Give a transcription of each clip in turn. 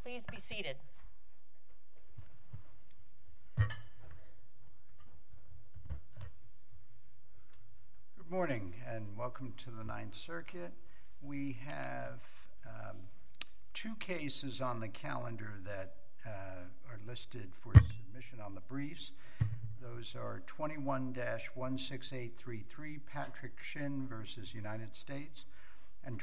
Please be seated. Good morning and welcome to the Ninth Circuit. We have two cases on the calendar that are listed for submission on the briefs. Those are 21-16833 Patrick Shin versus United States and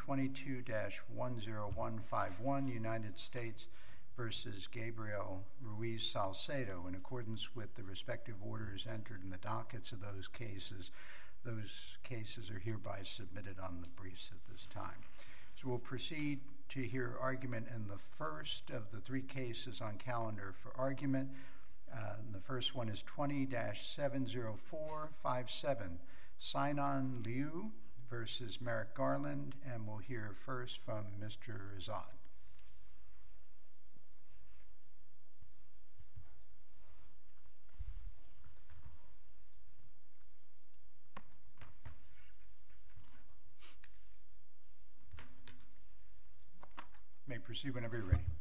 22-10151 United States versus Gabriel Ruiz Salcedo. In accordance with the respective orders entered in the dockets of those cases are hereby submitted on the briefs at this time. So we'll proceed to hear argument in the first of the three cases on calendar for argument. The first one is 20-70457, Sinan Liu versus Merrick Garland, and we'll hear first from Mr. Azad. You may proceed whenever you're ready.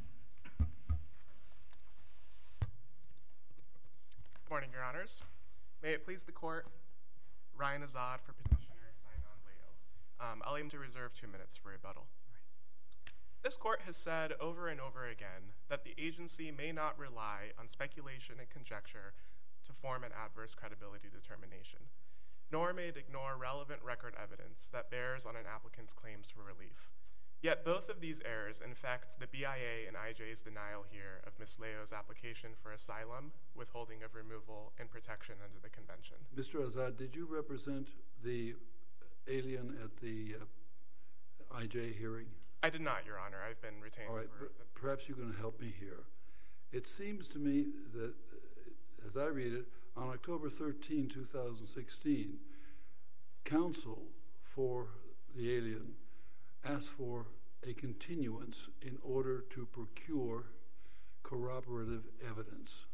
Good morning, Your Honors. May it please the Court, Ryan Azad for petitioner Sinan Liu. I'll aim to reserve 2 minutes for rebuttal. This Court has said over and over again that the agency may not rely on speculation and conjecture to form an adverse credibility determination, nor may it ignore relevant record evidence that bears on an applicant's claims for relief. Yet both of these errors infect the BIA and IJ's denial here of Ms. Liu's application for asylum, withholding of removal, and protection under the Convention. Mr. Azad, did you represent the alien at the IJ hearing? I did not, Your Honor. I've been retained. All right, perhaps you can help me here. It seems to me that, as I read it, on October 13, 2016, counsel for the alien asked for a continuance in order to procure corroborative evidence.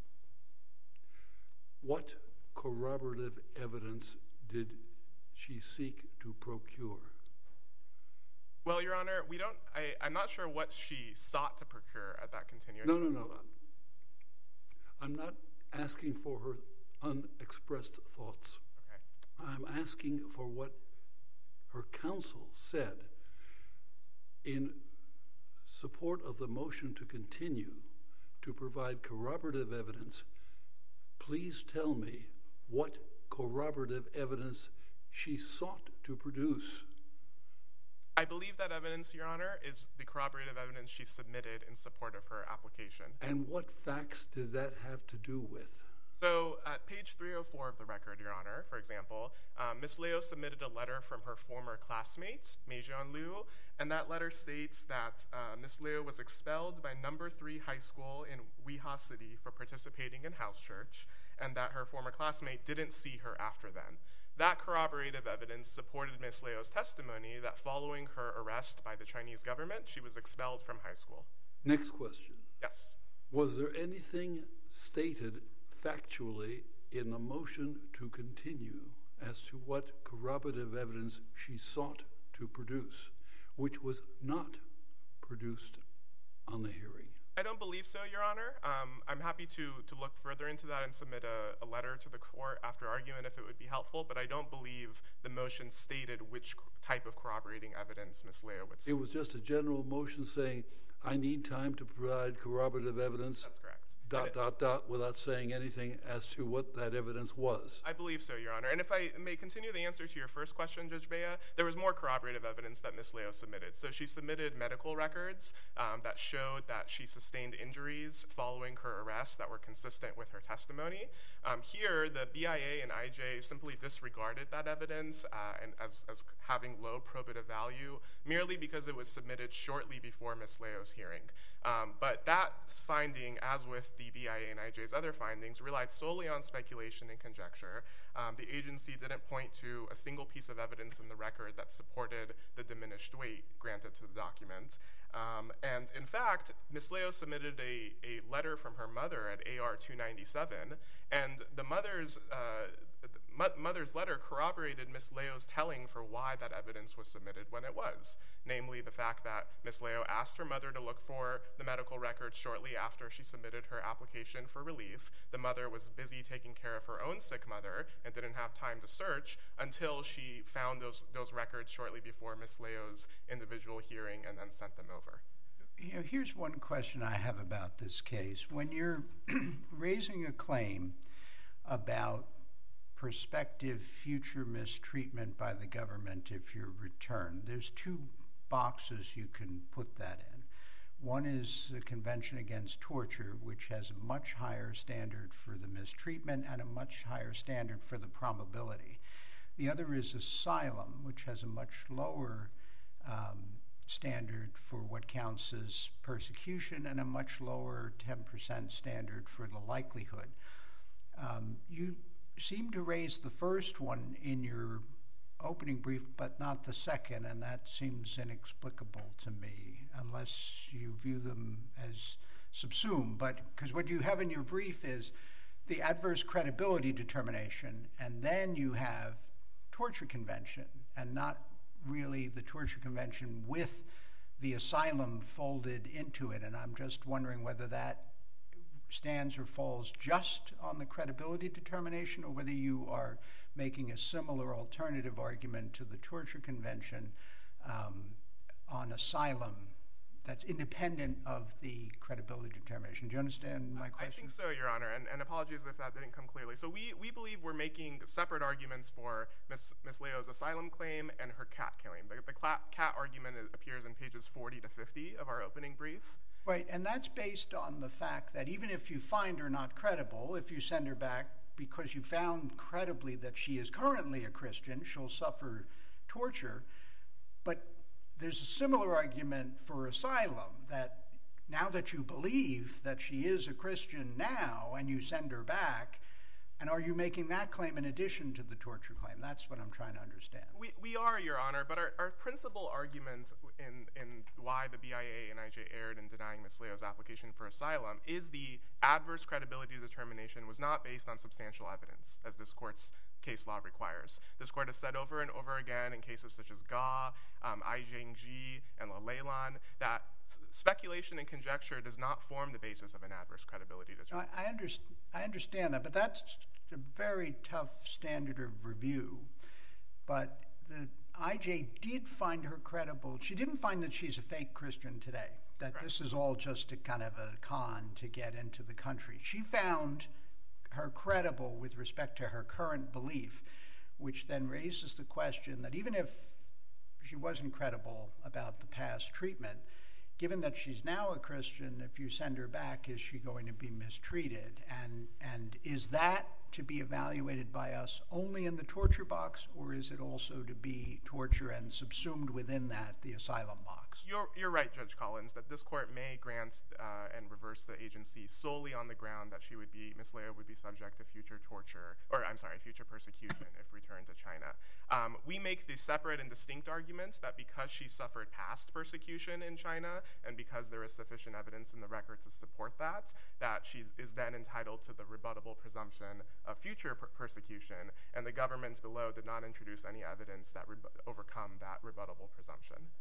What corroborative evidence did she seek to procure? Well, Your Honor, I'm not sure what she sought to procure at that continuance. No. I'm not asking for her unexpressed thoughts. Okay. I'm asking for what her counsel said in support of the motion to continue to provide corroborative evidence. Please tell me what corroborative evidence she sought to produce. I believe that evidence, Your Honor, is the corroborative evidence she submitted in support of her application. And what facts did that have to do with? So at page 304 of the record, Your Honor, for example, Ms. Liu submitted a letter from her former classmate, Meijian Liu, and that letter states that Ms. Liu was expelled by No. 3 High School in Weha City for participating in house church, and that her former classmate didn't see her after then. That corroborative evidence supported Ms. Liu's testimony that following her arrest by the Chinese government, she was expelled from high school. Next question. Yes. Was there anything stated factually in the motion to continue as to what corroborative evidence she sought to produce, which was not produced on the hearing? I don't believe so, Your Honor. I'm happy to look further into that and submit a letter to the court after argument if it would be helpful, but I don't believe the motion stated which type of corroborating evidence Ms. Liu would submit. It was just a general motion saying, I need time to provide corroborative evidence. That's correct. Without saying anything as to what that evidence was. I believe so, Your Honor. And if I may continue the answer to your first question, Judge Bea, there was more corroborative evidence that Ms. Liu submitted. So she submitted medical records that showed that she sustained injuries following her arrest that were consistent with her testimony. Here, the BIA and IJ simply disregarded that evidence and as having low probative value merely because it was submitted shortly before Ms. Liu's hearing. But that finding, as with the BIA and IJ's other findings, relied solely on speculation and conjecture. The agency didn't point to a single piece of evidence in the record that supported the diminished weight granted to the document. And in fact, Ms. Liu submitted a letter from her mother at AR 297, and the mother's mother's letter corroborated Ms. Leo's telling for why that evidence was submitted when it was, namely the fact that Ms. Leo asked her mother to look for the medical records shortly after she submitted her application for relief. The mother was busy taking care of her own sick mother and didn't have time to search until she found those records shortly before Ms. Leo's individual hearing and then sent them over. Here's one question I have about this case. When you're raising a claim about prospective future mistreatment by the government if you're returned, there's two boxes you can put that in. One is the Convention Against Torture, which has a much higher standard for the mistreatment and a much higher standard for the probability. The other is asylum, which has a much lower standard for what counts as persecution and a much lower 10% standard for the likelihood. You seem to raise the first one in your opening brief, but not the second, and that seems inexplicable to me, unless you view them as subsumed. But because what you have in your brief is the adverse credibility determination, and then you have torture convention, and not really the torture convention with the asylum folded into it. And I'm just wondering whether that stands or falls just on the credibility determination, or whether you are making a similar alternative argument to the torture convention on asylum that's independent of the credibility determination. Do you understand my question? I think so, Your Honor, and apologies if that didn't come clearly. So we believe we're making separate arguments for Ms. Leo's asylum claim and her CAT claim. The CAT argument appears in pages 40 to 50 of our opening brief. Right, and that's based on the fact that even if you find her not credible, if you send her back because you found credibly that she is currently a Christian, she'll suffer torture. But there's a similar argument for asylum, that now that you believe that she is a Christian now and you send her back, and are you making that claim in addition to the torture claim? That's what I'm trying to understand. We are, Your Honor, but our principal arguments in why the BIA and IJ erred in denying Ms. Leo's application for asylum is the adverse credibility determination was not based on substantial evidence, as this court's case law requires. This court has said over and over again in cases such as Ga, Ai Zhengji, and Leilan that speculation and conjecture does not form the basis of an adverse credibility determination. I understand that, but that's a very tough standard of review. But the IJ did find her credible. She didn't find that she's a fake Christian today, that Right. This is all just a kind of a con to get into the country. She found her credible with respect to her current belief, which then raises the question that even if she wasn't credible about the past treatment, given that she's now a Christian, if you send her back, is she going to be mistreated? And is that to be evaluated by us only in the torture box, or is it also to be torture and subsumed within that the asylum box? You're right, Judge Collins, that this court may grant and reverse the agency solely on the ground that Ms. Leo would be subject to future persecution if returned to China. We make the separate and distinct argument that because she suffered past persecution in China and because there is sufficient evidence in the record to support that she is then entitled to the rebuttable presumption of future persecution, and the governments below did not introduce any evidence that overcome that rebuttable presumption.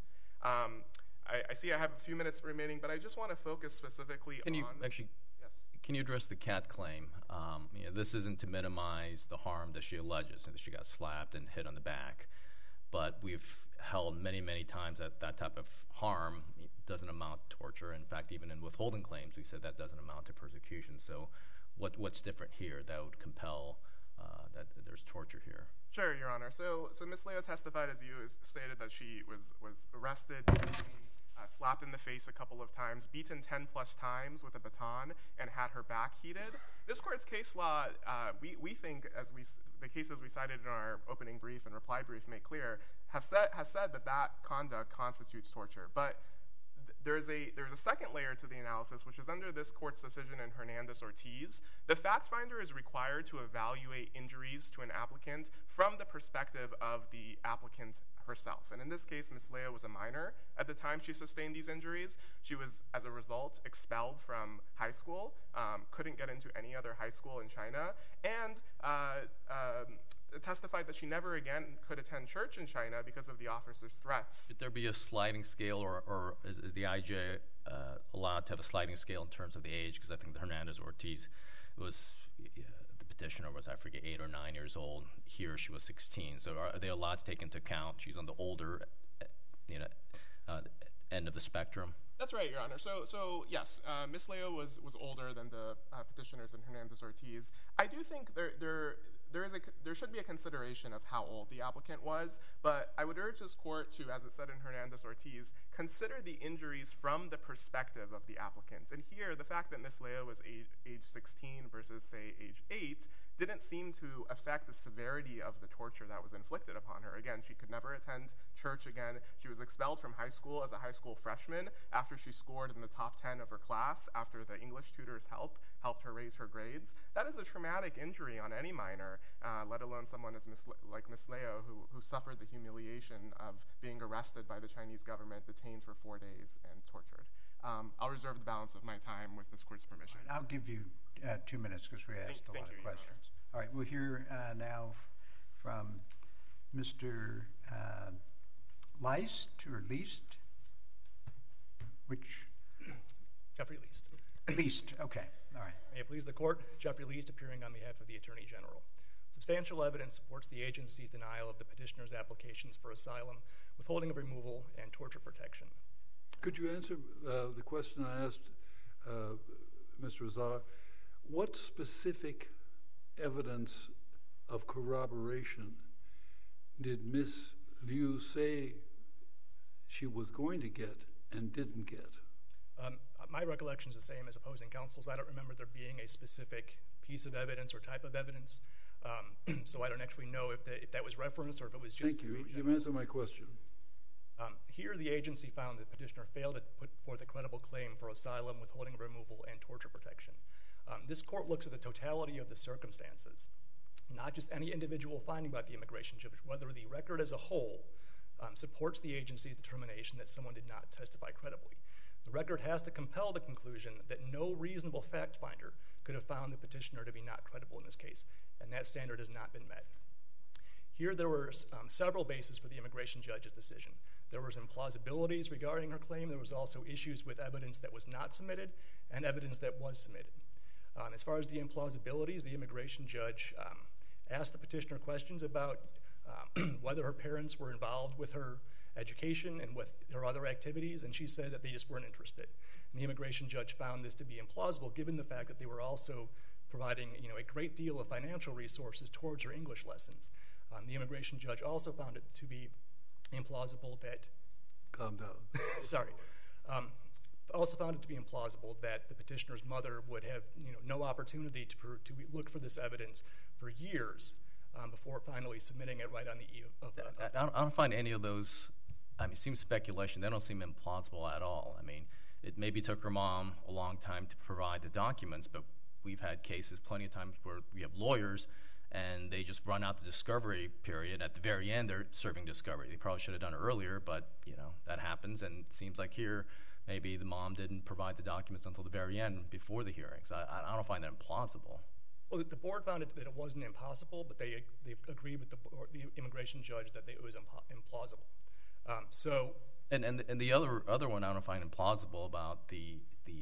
I see I have a few minutes remaining, but I just want to focus specifically on... Can you address the CAT claim? This isn't to minimize the harm that she alleges, and that she got slapped and hit on the back, but we've held many, many times that that type of harm doesn't amount to torture. In fact, even in withholding claims, we said that doesn't amount to persecution. So what's different here that would compel that there's torture here? Sure, Your Honor. So Ms. Leo testified, as you stated, that she was arrested, slapped in the face a couple of times, beaten 10 plus times with a baton, and had her back heated. This court's case law, we think, as the cases we cited in our opening brief and reply brief make clear, has said that conduct constitutes torture. But there's a second layer to the analysis, which is under this court's decision in Hernandez-Ortiz. The fact finder is required to evaluate injuries to an applicant from the perspective of the applicant herself. And in this case, Ms. Leo was a minor at the time she sustained these injuries. She was, as a result, expelled from high school, couldn't get into any other high school in China, and testified that she never again could attend church in China because of the officer's threats. Should there be a sliding scale, or is the IJ allowed to have a sliding scale in terms of the age? Because I think the Hernandez-Ortiz was, the petitioner was, I forget, 8 or 9 years old. Here she was 16. So are they allowed to take into account she's on the older, end of the spectrum? That's right, Your Honor. So yes, Ms. Leo was older than the petitioners in Hernandez-Ortiz. I do think there should be a consideration of how old the applicant was, but I would urge this court to, as it said in Hernandez-Ortiz, consider the injuries from the perspective of the applicant. And here, the fact that Ms. Leo was age 16 versus, say, age 8 didn't seem to affect the severity of the torture that was inflicted upon her. Again, she could never attend church again. She was expelled from high school as a high school freshman after she scored in the top 10 of her class, after the English tutor's helped her raise her grades. That is a traumatic injury on any minor, let alone someone like Ms. Leo, who suffered the humiliation of being arrested by the Chinese government, detained for 4 days, and tortured. I'll reserve the balance of my time with this court's permission. I'll give you 2 minutes because we asked a lot of questions. All right, we'll hear now from Mr. Leist, or Least? Which? Jeffrey Leist. Least, okay, all right. May it please the court, Jeffrey Leist appearing on behalf of the Attorney General. Substantial evidence supports the agency's denial of the petitioner's applications for asylum, withholding of removal, and torture protection. Could you answer the question I asked Mr. Azar? What specific evidence of corroboration did Ms. Liu say she was going to get and didn't get? My recollection is the same as opposing counsel's. I don't remember there being a specific piece of evidence or type of evidence, so I don't actually know if that was referenced or if it was just... Thank you. You've answered my question. Here, the agency found that the petitioner failed to put forth a credible claim for asylum, withholding of removal, and torture protection. This court looks at the totality of the circumstances, not just any individual finding about the immigration judge, whether the record as a whole supports the agency's determination that someone did not testify credibly. The record has to compel the conclusion that no reasonable fact finder could have found the petitioner to be not credible in this case, and that standard has not been met. Here, there were several bases for the immigration judge's decision. There was implausibilities regarding her claim. There was also issues with evidence that was not submitted and evidence that was submitted. As far as the implausibilities, the immigration judge asked the petitioner questions about whether her parents were involved with her education and with her other activities, and she said that they just weren't interested. And the immigration judge found this to be implausible, given the fact that they were also providing a great deal of financial resources towards her English lessons. The immigration judge also found it to be implausible that... Calm down. Sorry. Also found it to be implausible that the petitioner's mother would have no opportunity to look for this evidence for years before finally submitting it right on the eve of that. I don't find any of those, it seems speculation. They don't seem implausible at all. It maybe took her mom a long time to provide the documents, but we've had cases plenty of times where we have lawyers and they just run out the discovery period. At the very end, they're serving discovery. They probably should have done it earlier, but that happens, and it seems like here maybe the mom didn't provide the documents until the very end before the hearings. I don't find that implausible. Well, the board found that it wasn't impossible, but they agreed with the immigration judge that it was implausible. And the other one I don't find implausible about the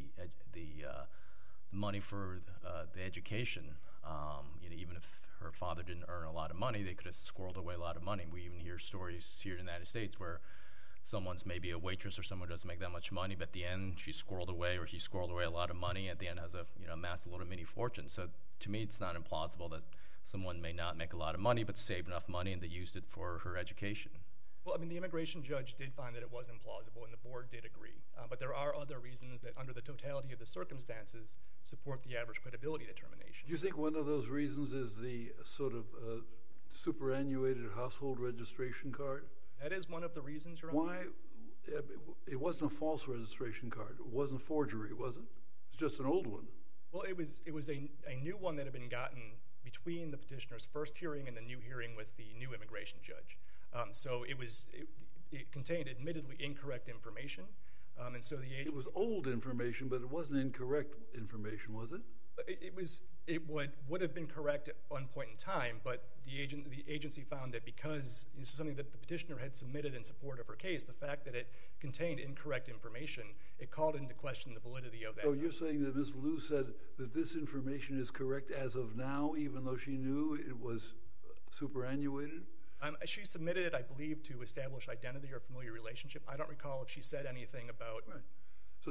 money for the education. Even if her father didn't earn a lot of money, they could have squirreled away a lot of money. We even hear stories here in the United States where someone's maybe a waitress or someone doesn't make that much money, but at the end she squirreled away or he squirreled away a lot of money. At the end has amassed a little mini fortune. So to me, it's not implausible that someone may not make a lot of money but save enough money and they used it for her education. Well, the immigration judge did find that it was implausible, and the board did agree. But there are other reasons that, under the totality of the circumstances, support the average credibility determination. Do you think one of those reasons is the sort of superannuated household registration card? That is one of the reasons, Your Honor. Why? It wasn't a false registration card. It wasn't forgery, was it? It's just an old one. Well, it was a new one that had been gotten between the petitioner's first hearing and the new hearing with the new immigration judge. So it contained admittedly incorrect information, and so the agency... It was old information, but it wasn't incorrect information, was it? It would have been correct at one point in time, but the agency found that because this is something that the petitioner had submitted in support of her case, the fact that it contained incorrect information, it called into question the validity of that. Oh, you're saying that Ms. Liu said that this information is correct as of now, even though she knew it was superannuated? She submitted it, I believe, to establish identity or familiar relationship. I don't recall if she said anything about. Right. So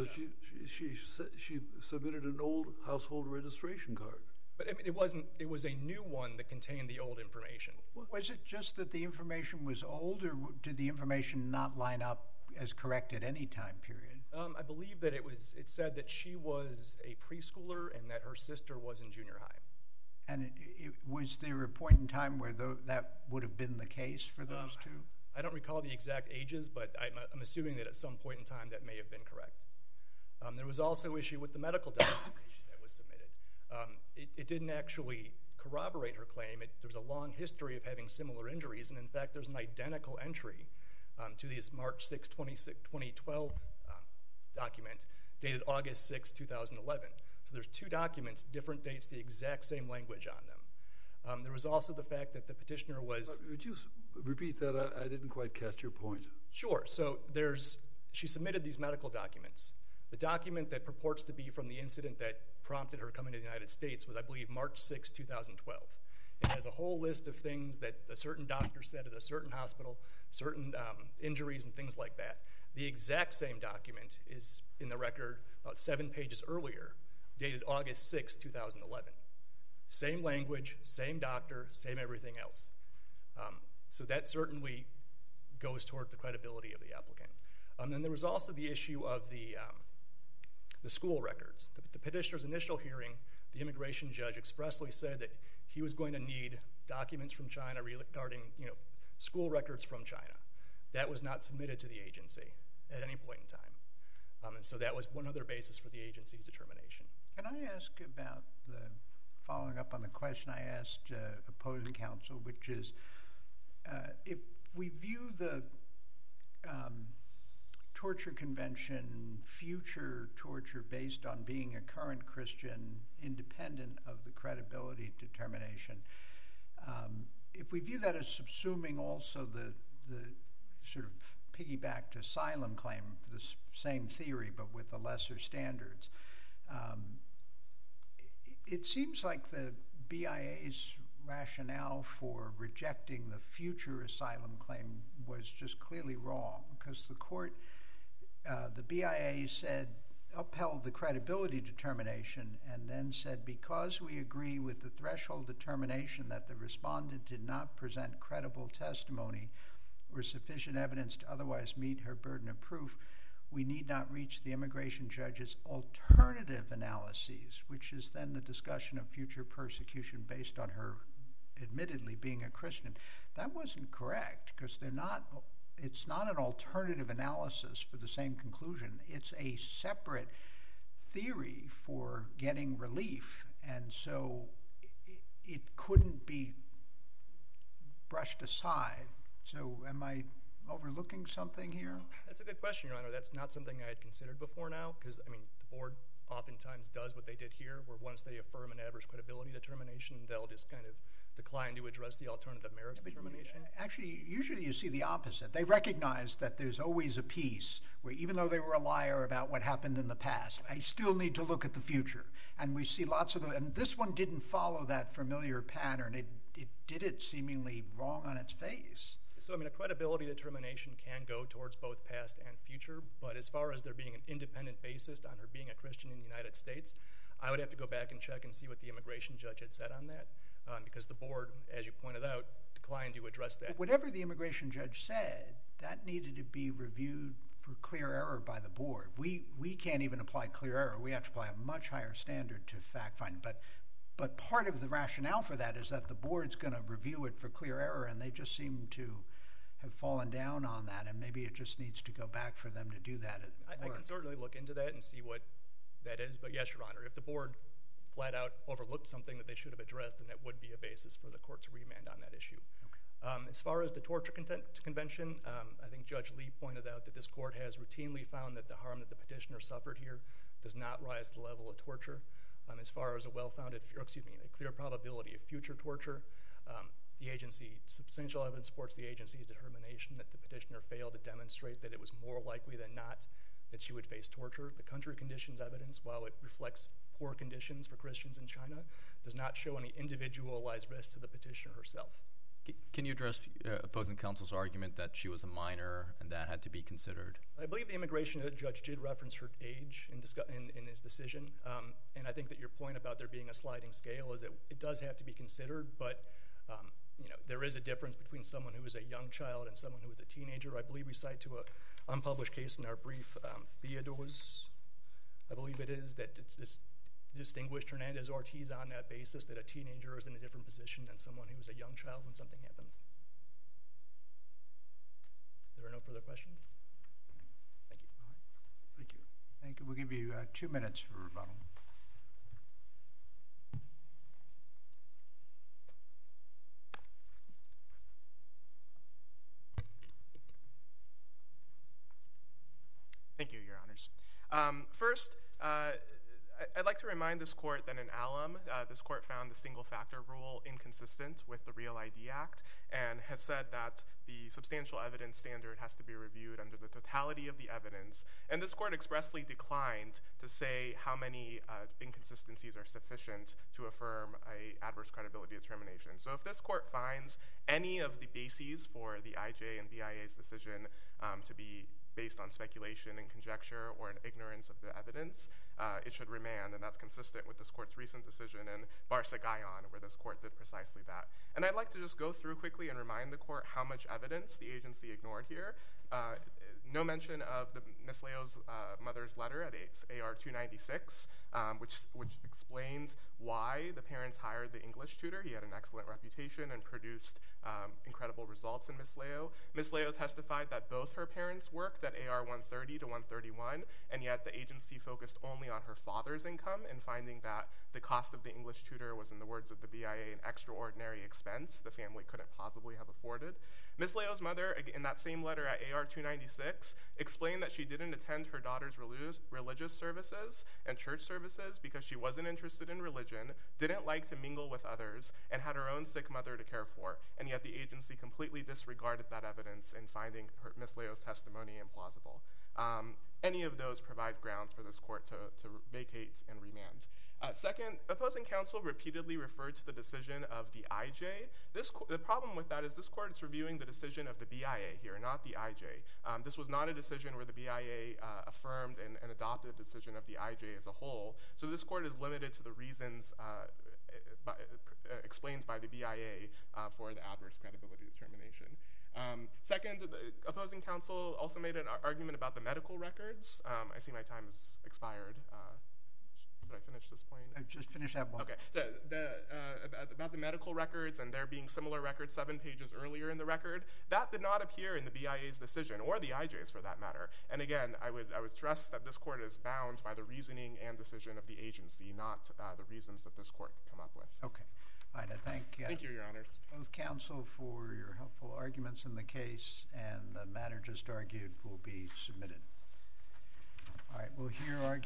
she submitted an old household registration card. But I mean, it was a new one that contained the old information. Was it just that the information was old, or did the information not line up as correct at any time period? I believe that it said that she was a preschooler and that her sister was in junior high. And was there a point in time where that would have been the case for those two? I don't recall the exact ages, but I'm assuming that at some point in time that may have been correct. There was also issue with the medical documentation that was submitted. It didn't actually corroborate her claim. There was a long history of having similar injuries, and in fact, there's an identical entry to this March 6, 2012 document dated August 6, 2011. So there's two documents, different dates, the exact same language on them. There was also the fact that the petitioner was... Would you repeat that? I didn't quite catch your point. Sure. So she submitted these medical documents. The document that purports to be from the incident that prompted her coming to the United States was, I believe, March 6, 2012. It has a whole list of things that a certain doctor said at a certain hospital, certain injuries and things like that. The exact same document is in the record about 7 pages earlier, dated August 6, 2011. Same language, same doctor, same everything else. So that certainly goes toward the credibility of the applicant. And there was also the issue of the school records. The petitioner's initial hearing, the immigration judge expressly said that he was going to need documents from China regarding school records from China. That was not submitted to the agency at any point in time. And so that was one other basis for the agency's determination. Can I ask about following up on the question I asked opposing counsel, which is if we view the torture convention, future torture based on being a current Christian, independent of the credibility determination, if we view that as subsuming also the sort of piggybacked asylum claim for the same theory but with the lesser standards, it seems like the BIA's rationale for rejecting the future asylum claim was just clearly wrong, because the BIA upheld the credibility determination and then said, because we agree with the threshold determination that the respondent did not present credible testimony or sufficient evidence to otherwise meet her burden of proof, we need not reach the immigration judge's alternative analyses, which is then the discussion of future persecution based on her admittedly being a Christian. That wasn't correct, because it's not an alternative analysis for the same conclusion. It's a separate theory for getting relief, and so it couldn't be brushed aside. So am I overlooking something here? That's a good question, Your Honor. That's not something I had considered before now, because, the board oftentimes does what they did here, where once they affirm an adverse credibility determination, they'll just kind of decline to address the alternative merits determination. Actually, usually you see the opposite. They recognize that there's always a piece where, even though they were a liar about what happened in the past, I still need to look at the future. And we see lots of those. And this one didn't follow that familiar pattern. It did it seemingly wrong on its face. So, a credibility determination can go towards both past and future, but as far as there being an independent basis on her being a Christian in the United States, I would have to go back and check and see what the immigration judge had said on that, because the board, as you pointed out, declined to address that. But whatever the immigration judge said, that needed to be reviewed for clear error by the board. We can't even apply clear error. We have to apply a much higher standard to fact finding. But part of the rationale for that is that the board's going to review it for clear error, and they just seem to have fallen down on that, and maybe it just needs to go back for them to do that. I can certainly look into that and see what that is, but yes, Your Honor, if the board flat out overlooked something that they should have addressed, then that would be a basis for the court to remand on that issue. Okay. As far as the torture convention, I think Judge Lee pointed out that this court has routinely found that the harm that the petitioner suffered here does not rise to the level of torture. As far as a clear probability of future torture, substantial evidence supports the agency's determination that the petitioner failed to demonstrate that it was more likely than not that she would face torture. The country conditions evidence, while it reflects poor conditions for Christians in China, does not show any individualized risk to the petitioner herself. Can you address opposing counsel's argument that she was a minor and that had to be considered? I believe the immigration judge did reference her age in his decision, and I think that your point about there being a sliding scale is that it does have to be considered, but there is a difference between someone who is a young child and someone who is a teenager. I believe we cite to an unpublished case in our brief, Theodores, I believe it is, that it's distinguished Hernandez-Ortiz on that basis, that a teenager is in a different position than someone who is a young child when something happens. There are no further questions? Thank you. Thank you. Thank you. We'll give you 2 minutes for rebuttal. Thank you, Your Honors. First, I'd like to remind this court that in Alum, this court found the single-factor rule inconsistent with the Real ID Act and has said that the substantial evidence standard has to be reviewed under the totality of the evidence. And this court expressly declined to say how many inconsistencies are sufficient to affirm an adverse credibility determination. So if this court finds any of the bases for the IJ and BIA's decision to be based on speculation and conjecture or an ignorance of the evidence, it should remand, and that's consistent with this court's recent decision in Barca-Gayan, where this court did precisely that. And I'd like to just go through quickly and remind the court how much evidence the agency ignored here. No mention of Ms. Leo's mother's letter at AR-296, which explains why the parents hired the English tutor. He had an excellent reputation and produced incredible results in Ms. Leo. Ms. Leo testified that both her parents worked at AR-130 to 131, and yet the agency focused only on her father's income and finding that the cost of the English tutor was, in the words of the BIA, an extraordinary expense the family couldn't possibly have afforded. Ms. Leo's mother, in that same letter at AR-296, explained that she didn't attend her daughter's religious services and church services because she wasn't interested in religion, didn't like to mingle with others, and had her own sick mother to care for. And yet the agency completely disregarded that evidence in finding Ms. Leo's testimony implausible. Any of those provide grounds for this court to vacate and remand. Second, opposing counsel repeatedly referred to the decision of the IJ. The problem with that is this court is reviewing the decision of the BIA here, not the IJ. This was not a decision where the BIA affirmed and adopted a decision of the IJ as a whole. So this court is limited to the reasons explained by the BIA for the adverse credibility determination. Second, the opposing counsel also made an argument about the medical records. I see my time has expired. Should I finish this point? Just finish that one. Okay. About the medical records and there being similar records 7 pages earlier in the record, that did not appear in the BIA's decision, or the IJ's for that matter. And again, I would stress that this court is bound by the reasoning and decision of the agency, not the reasons that this court could come up with. Okay. All right, I thank you, Your Honors. both counsel for your helpful arguments in the case, and the matter just argued will be submitted. All right, we'll hear arguments.